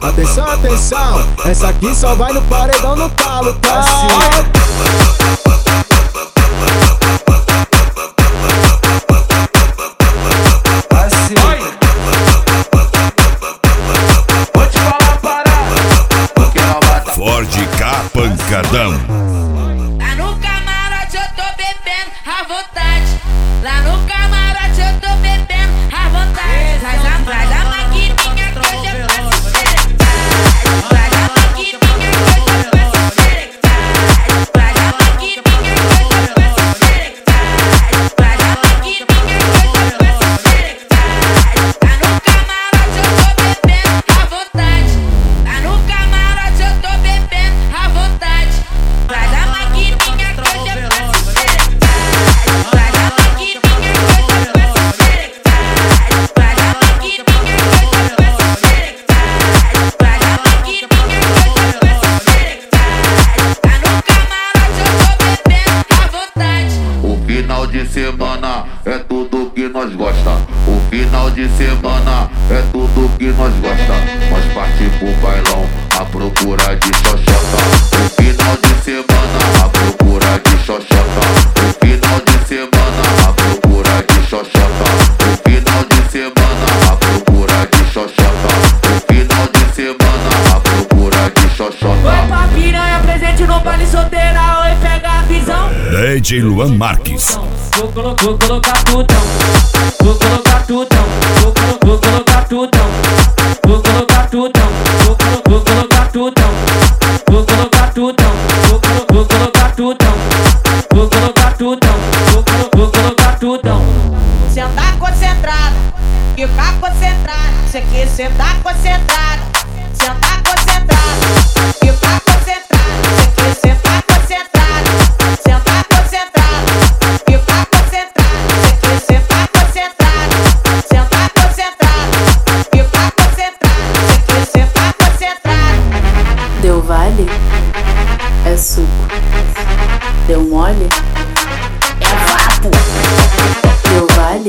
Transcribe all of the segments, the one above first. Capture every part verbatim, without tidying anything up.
Atenção, atenção, essa aqui só vai no paredão no talo, tá? Ford K Pancadão. Lá no camarote eu tô bebendo à vontade. Lá no camarote eu tô bebendo à vontade. Traz a, traz a maquininha que hoje eu faço xerectade. Traz a maquininha que hoje eu faço xerectade. Traz a maquininha que hoje eu faço xerectade. Traz a maquininha que hoje eu faço xerectade. Lá no camarote eu tô bebendo à vontade. Lá no camarote eu tô bebendo à vontade. Traz a maquininha que hoje eu faço xerectade. Traz a maquininha que hoje eu faço xerectade. Traz a maquininha que hoje eu faço xerectade. Traz a maquininha que hoje eu faço xerectade. Lá no camarote eu tô bebendo à vontade. O final de semana é tudo que nós gosta. O final de semana é tudo que nós gosta. Nós partimos pro bailão à procura de xoxota. O final de semana à procura de xoxota. O final de semana à procura de xoxota. O final de semana à procura de xoxota. O final de semana à procura de xoxota. Oi pra piranha, presente no baile solteira. Oi, pega a visão. D J Luan Marques. Vou colocar, vou colocar tutão. Vou colocar tutão. Vou, vou, vou colocar tutão. Vou colocar tutão. Vou, vou colocar tutão. Vou colocar tutão. Vou, vou colocar tutão. Vou colocar tutão. Vou, vou colocar tutão. Sentar concentrado, ficar concentrado. Cê quer sentar concentrado, sentar concentrado, ficar concentrado. Cê quer sentar concentrado, sentar concentrado, ficar concentrado. Cê quer sentar concentrado, sentar concentrado, ficar concentrado. Cê quer sentar concentrado. Deu vale? É suco. Deu mole? É vapo. Deu vale?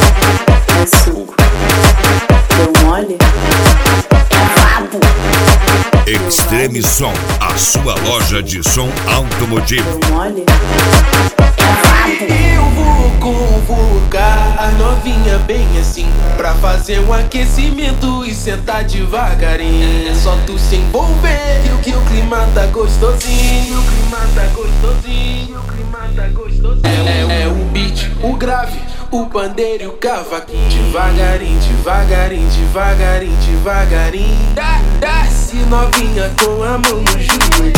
É suco. Deu mole? É vapo. Extreme Som, a sua loja de som automotivo. Deu mole? Eu vou convocar a novinha bem assim, pra fazer um aquecimento e sentar devagarinho. É só tu se envolver que o, que o clima tá gostosinho. O clima tá gostosinho, o clima tá gostosinho. É, é, é o beat, o grave, o pandeiro e o cavaquinho. Devagarinho, devagarinho, devagarinho, devagarinho. Desce novinha com a mão no joelho.